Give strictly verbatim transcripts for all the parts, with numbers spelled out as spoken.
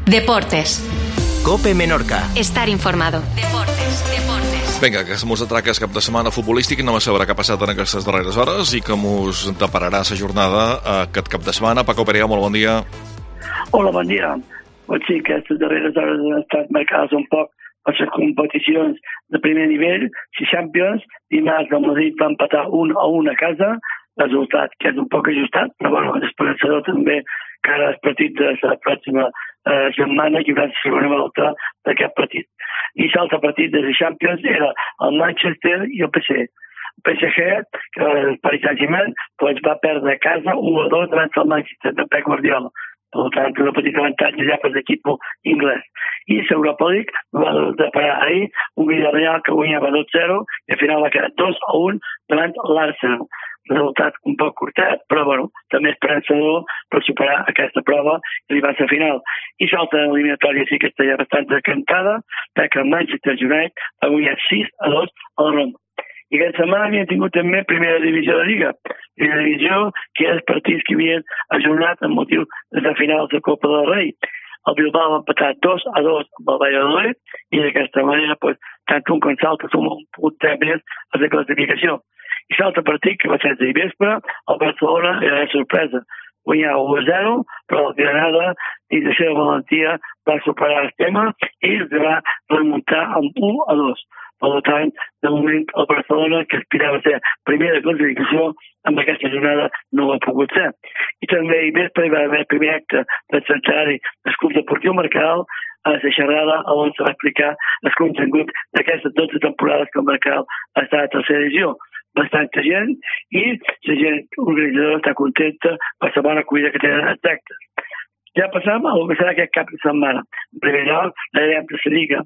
Deportes. COPE Menorca. Estar informado. Deportes, deportes. Vinga, que mos atraca el cap de setmana futbolístic i no me sabrà què ha passat en aquestes darreres hores i que mos depararà la jornada aquest cap de setmana. Paco Perea, molt bon dia. Hola, bon dia. Doncs sí, aquestes darreres hores han estat marcades un poc per les competicions de primer nivell. Si Champions, dimarts el Madrid va empatar un a un a casa, resultat que és un poc ajustat, però bueno, esperançador també que ara el partit de la pròxima eh, setmana hi haurà la segona volta d'aquest partit. I l'altre partit de la Champions era el Manchester i el P S G. El P S G, que el Paris Saint-Germain, pues, va perdre a casa u a dos davant el Manchester de Pep Guardiola. Per tant, un petit avantatge ja per l'equip anglès. I l'Europa League va deparar ahir un Villarreal que guanyava dos a zero i al final va quedar dos a un davant l'Arsenal. Resultat un poc curtet, però bueno, també esperançador per superar aquesta prova i arribar a la final. I l'altra eliminatòria sí que està ja bastant decantada, perquè el Manchester United va guanyar sis a dos a la Roma. I aquesta setmana havien tingut també primera divisió de Lliga. Primera divisió, que és partits que havien ajornat amb motiu de la final de Copa del Rei. El Bilbao va empatar dos a dos amb el Valladolid i d'aquesta manera, pues, tant un com l'altre suma un punt més a la classificació. I l'altre partit, que va ser de vespre, el Barcelona era de sorpresa. Guanyava u a zero, però el Granada, i de seva valentia, va superar el tema i es va remuntar amb u a dos. Per tant, de moment, el Barcelona, que aspirava a ser primera classificació, amb aquesta jornada no ho ha pogut ser. I també a vespre hi va haver el primer acte del centenari del Club Deportiu Marcal, a la xerrada on se va explicar el contingut d'aquestes dotze temporades que el Marcal ha estat a tercera edició. Bastanta gent i la gent organitzadora està contenta per la bona acollida que tenen els actes. Ja passam a el que serà aquest cap de setmana. En primer lloc, l'Arem de la Lliga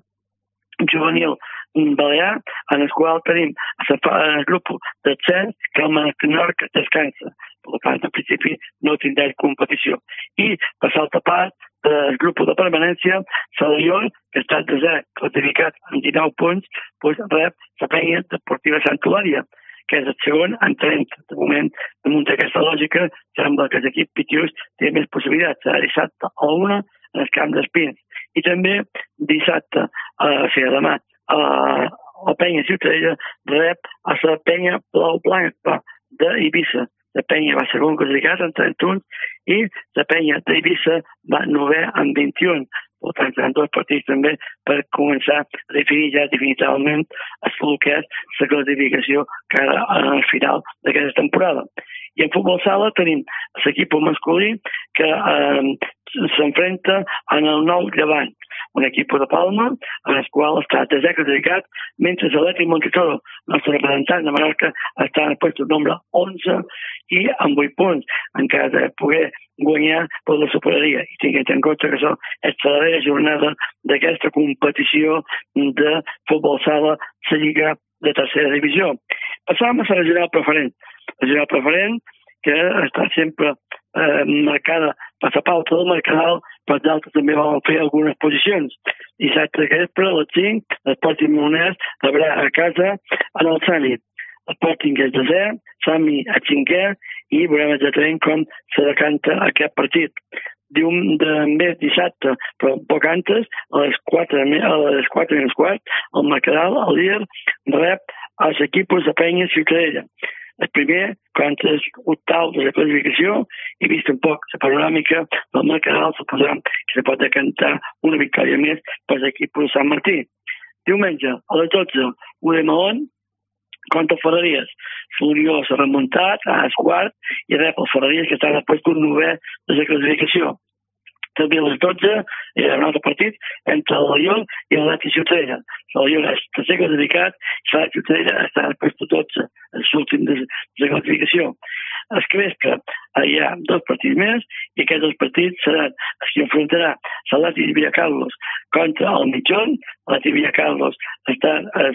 juvenil balear, en el qual tenim el grup de cent que el Menorca descansa. Per tant, en principi no tindrà competició. I per l'altra part, el grup de permanència, Salaiol, que està desè classificat amb dinou punts, doncs rep la penya deportiva Sant Eulàlia, que és el segon en trenta. De moment, damunt d'aquesta lògica, sembla que l'equip Pitius té més possibilitats. Serà dissabte a una en el camp d'Espins. I també dissabte, a la Fira de Mat, a la penya Ciutadella rep a la penya Blau Blanca d'Eivissa. La penya va segon classificat amb trenta punts i la penya d'Eivissa va novè amb vint-i-un. Per tant, seran dos partits també per començar a definir ja definitivament el que és la classificació que ara al final d'aquesta temporada. I en futbol sala tenim l'equip masculí que eh, s'enfrenta en el nou Llevant, un equip de Palma, en el qual està desè classificat, mentre l'Atlètic Montitoro, el nostre representant de Menorca, està en el lloc número onze i amb vuit punts, encara de poder guanyar per la superaria. I tinguent en compte que això és la darrera jornada d'aquesta competició de futbol sala, la Lliga de tercera divisió. Passam a la regional preferent. La regional preferent que està sempre eh, marcada per la pauta del Mercadal, però d'altres també van fer algunes posicions. Dissabte que vespre, a les cinc, l'Sporting Molnès rebrà a casa en el Sami. L'Sporting és desè, Sami a cinquè, i veurem exactament com se decanta aquest partit. Dium de més dissabte, però poc antes, a les quatre, a les quatre i uns quarts, el Mercadal, el líder, rep als equips de penya Ciutadella. El primer, quan és octau de la classificació, i vist un poc la panoràmica del Mercadal, suposam que se pot decantar una victòria més per l'equip de Sant Martí. Diumenge, a les dotze, u de Maón, contra Ferreries. L'Unió s'ha remuntat a Esquart i rep els Ferreries que estan després d'un novè de la classificació. També a les dotze hi ha un altre partit entre el Lyon i l'Atlètic Ciutadella. El Lyon és tercer classificat i l'Atlètic Ciutadella està després de dotze, l'últim de la classificació. El que vespre hi ha dos partits més i aquests dos partits seran els que enfrontarà l'Atlètic Villacarlos contra el Mitjón. L'Atlètic Villacarlos està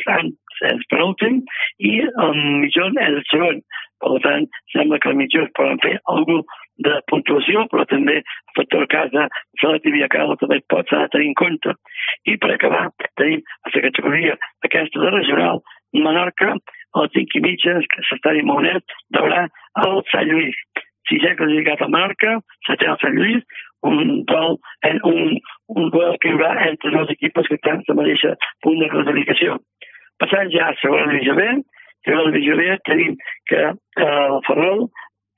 és penúltim i el Mitjón és el segon. Per tant, sembla que el Mitjón poden fer algú de puntuació, però també el factor casa, l'Atlètic Villacarlos també pot s'ha de tenir en compte. I per acabar, tenim a la categoria aquesta de regional, Menorca, a les cinc i mitja, que s'està dient molt net, rebrà el Sant Lluís. Si s'ha classificat a Menorca, setè al Sant Lluís, un, un, un duel que hi haurà entre dos equips que estan a la mateixa punt de classificació. Passant ja a segona divisió B, a segona divisió B tenim que eh, el Ferrol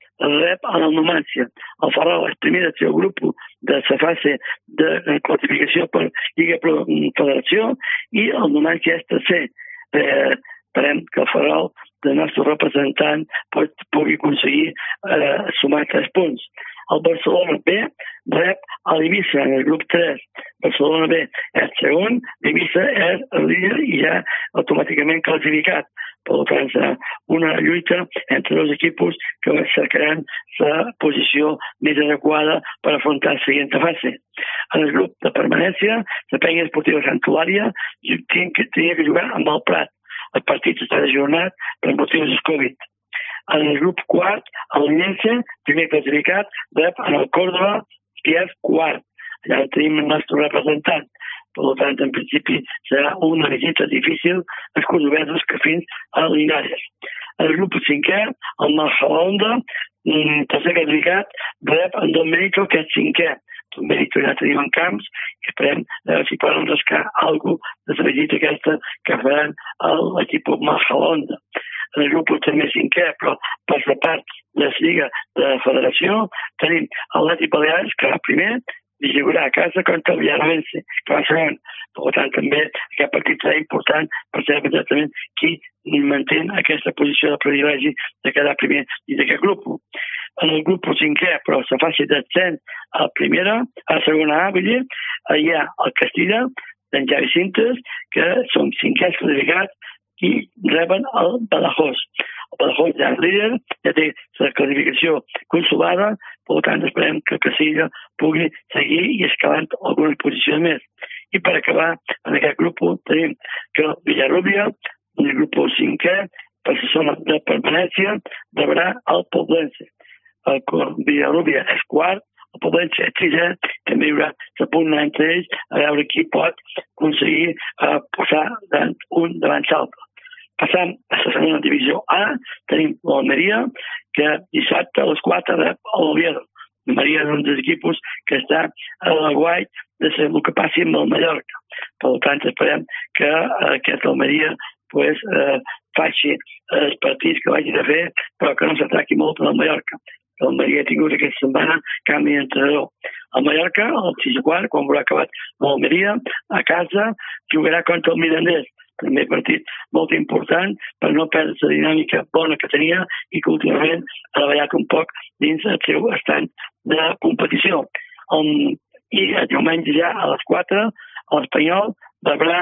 rep a la Numància. El Ferrol és primer del seu grup de la fase de classificació per Lliga Federació i el Numància és tercer. Eh, esperem que el Ferrol, el nostre representant, pot, pugui aconseguir eh, sumar tres punts. El Barcelona B rep a l'Eivissa en el grup tres. Barcelona B és segon, l'Eivissa és el líder i ja automàticament classificat. Per tant, serà una lluita entre dos equips que cercaran la posició més adequada per afrontar la següent fase. En el grup de permanència, la Penya Esportiva Sant Eulàlia tenia que jugar amb el Prat. El partit està ajornat per motius del Covid. En el grup quart, el Llense, primer classificat, rep en el Córdoba, que és quart. Allà tenim el nostre representant. Per tant, en principi, serà una visita difícil als cordobesos que fins a Linares. En el grup cinquè, el Majadahonda, tercer classificat, rep en Domènico, que és cinquè. Domènico ja tenim en camps i esperem eh, si poden rascar alguna cosa de la visita aquesta que faran a l'equip Majadahonda. En el grup també cinquè, però per la part de la Lliga de la Federació, tenim l'Atlètic Balears, que va primer, i jugarà a casa contra el Villarroense, que va segon. Per tant, també aquest partit serà important per saber exactament qui manté aquesta posició de privilegi de quedar primer i d'aquest grup. En el grup cinquè, però la fase d'ascens a la primera, a la segona A, vull dir, hi ha el Castilla, d'en Javi Cintes, que són cinquens classificats i reben el Badajoz. El Badajoz ja és líder, ja té la classificació consolada, per tant esperem que Castilla pugui seguir i escalant algunes posicions més. I per acabar, en aquest grup tenim que Villarrubia, en el grup cinquè, per la zona de permanència, rebrà el Poblense. El Villarrubia és quart, el Poblense és sisè, també hi haurà la pugna entre ells a veure qui pot aconseguir uh, posar un davant l'altre. Passant a la segona divisió A, tenim l'Almeria, que dissabte a les quatre rep l'Oviedo. L'Almeria és un dels equips que està a la guai de ser el que passi amb el Mallorca. Per tant, esperem que uh, aquest Almeria pues, uh, faci els partits que vagi de fer, però que no s'atraqui molt per el Mallorca. L'Almeria ha tingut aquesta setmana canvi d'entrenador. El Mallorca, el sis a quart, quan haurà acabat l'Almeria, a casa jugarà contra el Mirandés. També partit molt important per no perdre la dinàmica bona que tenia i que últimament ha treballat un poc dins el seu estat de competició. Um, I el diumenge ja a les quatre l'Espanyol rebrà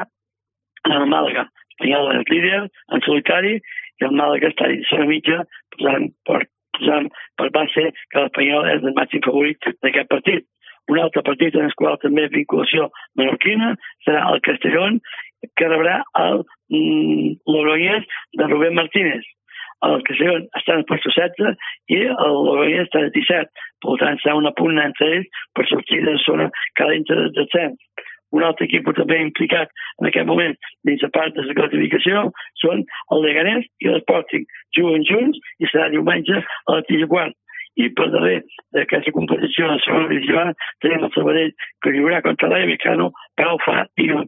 el Màlaga. L'Espanyol és líder en solitari i el Màlaga està dins la mitja posant per, posant per base que l'Espanyol és el màxim favorit d'aquest partit. Un altre partit en el qual també vinculació menorquina serà el Castellón, que rebrà el mm, Logroñés de Rubén Martínez. El Castellón està en el puesto setze i el Logroñés està en el disset. Per tant, serà una pugna entre ells per sortir de la zona calenta de descens. Un altre equip també implicat en aquest moment dins la part de la classificació són el Leganés i l'Sporting. Juguen junts i serà diumenge a la tija quart. I per darrer d'aquesta competició de la segona divisió A tenim el Sabadell que jugarà contra l'Rayo Vallecano, però fa dilluns.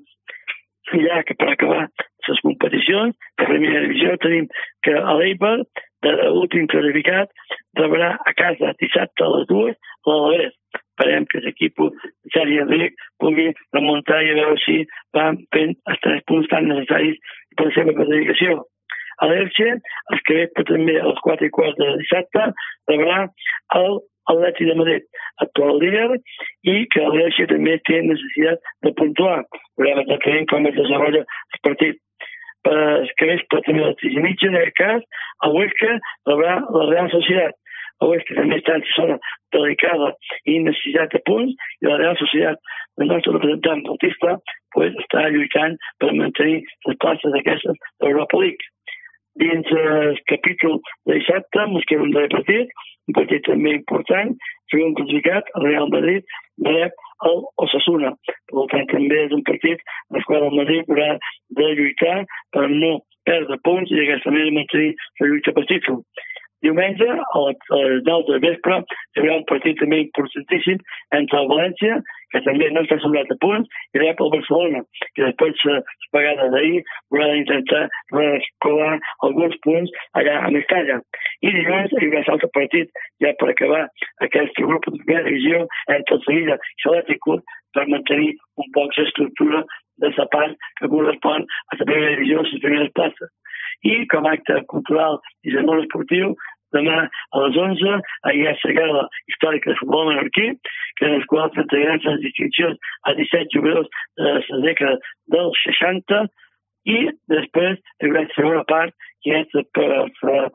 I ja que per acabar les competicions de primera divisió tenim que l'Eibar, de l'últim classificat, rebrà a casa dissabte a les dues l'Alavés. Esperem que l'equip de Sèrie B pugui remuntar i a veure si van fent els tres punts tan necessaris per la seva classificació. A l'Elche, el que ve també a les quatre i quart de dissabte, rebrà l'Atlètic de Madrid, actual líder, i que l'Elche també té necessitat de puntuar. Veurem exactament com es desenvolupa el partit. Per el que ve també a les sis i mitja, en aquest cas, a Huesca rebrà la Real Societat. A Huesca també està en zona delicada i necessitat de punts, i la Real Societat, el nostre representant Bautista, pues, està lluitant per mantenir les places d'aquestes d'Europa League. Dins el capítol de dissabte ens queda un darrer partit, un partit també important, segon classificat, el Real Madrid rep el Osasuna. Per tant, també és un partit en el qual el Madrid haurà de lluitar per no perdre punts i d'aquesta manera mantenir la lluita per títol. Diumenge, a les nou del vespre, hi haurà un partit també importantíssim entre el València que també no està sobrat a punts, i rep el Barcelona, que després les pagades d'ahir haurà d'intentar rescolar alguns punts allà a Mestalla. I dilluns hi haurà l'altre partit ja per acabar aquest grup de primera divisió entre el Sevilla i l'Atlètic Club per mantenir un poc l'estructura de la part que correspon a la primera divisió, a les primeres places. I com a acte cultural i de món esportiu, demà a les onze hi ha la gala històrica de futbol menorquí, que en els quals s'entregaran les distincions a disset jugadors de la dècada dels seixanta, i després hi haurà la segona part, que és per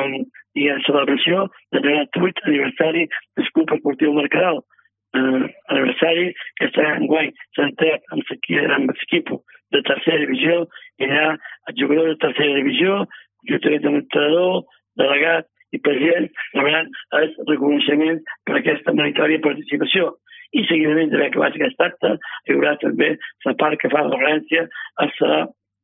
i en celebració del noranta-vuit aniversari del Club Esportiu Mercadal. Uh, aniversari que estarà enguany centrat amb l'equip de tercera divisió, i allà els jugadors de tercera divisió, juntament amb l'entrenador, delegat i president, rebran el reconeixement per aquesta meritòria participació. I seguidament d'haver acabat aquest acte, hi haurà també la part que fa referència a la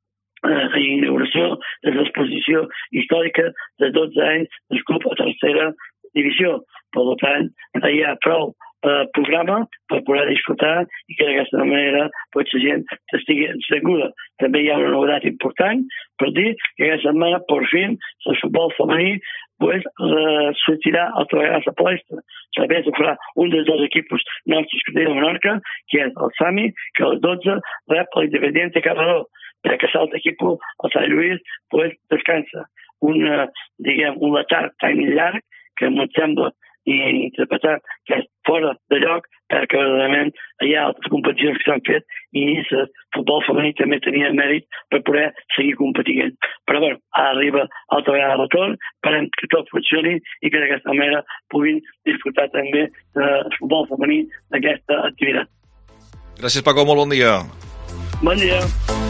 a inauguració de l'exposició històrica de dotze anys del club a tercera divisió. Per tant, hi ha prou eh, programa per poder disfrutar i que d'aquesta manera pues, la gent estigui segura. També hi ha una novetat important per dir que aquesta setmana, per fi, el futbol femení pues, eh, sortirà altra vegada a la palestra. També se farà un dels dos equipos nostres que tenim a Menorca, que és el Sami, que a les dotze rep l'Independiente Carreró, perquè l'altre equip, el Sant Lluís, pues, descansa. Un, diguem, un letard tan llarg que em sembla i interpretar que és fora de lloc, perquè realment hi ha altres competicions que s'han fet i el futbol femení també tenia mèrit per poder seguir competint. Però bé, arriba altra vegada el retorn, esperem que tot funcioni i que d'aquesta manera puguin disfrutar també del futbol femení d'aquesta activitat. Gràcies, Paco, molt bon dia. Bon dia.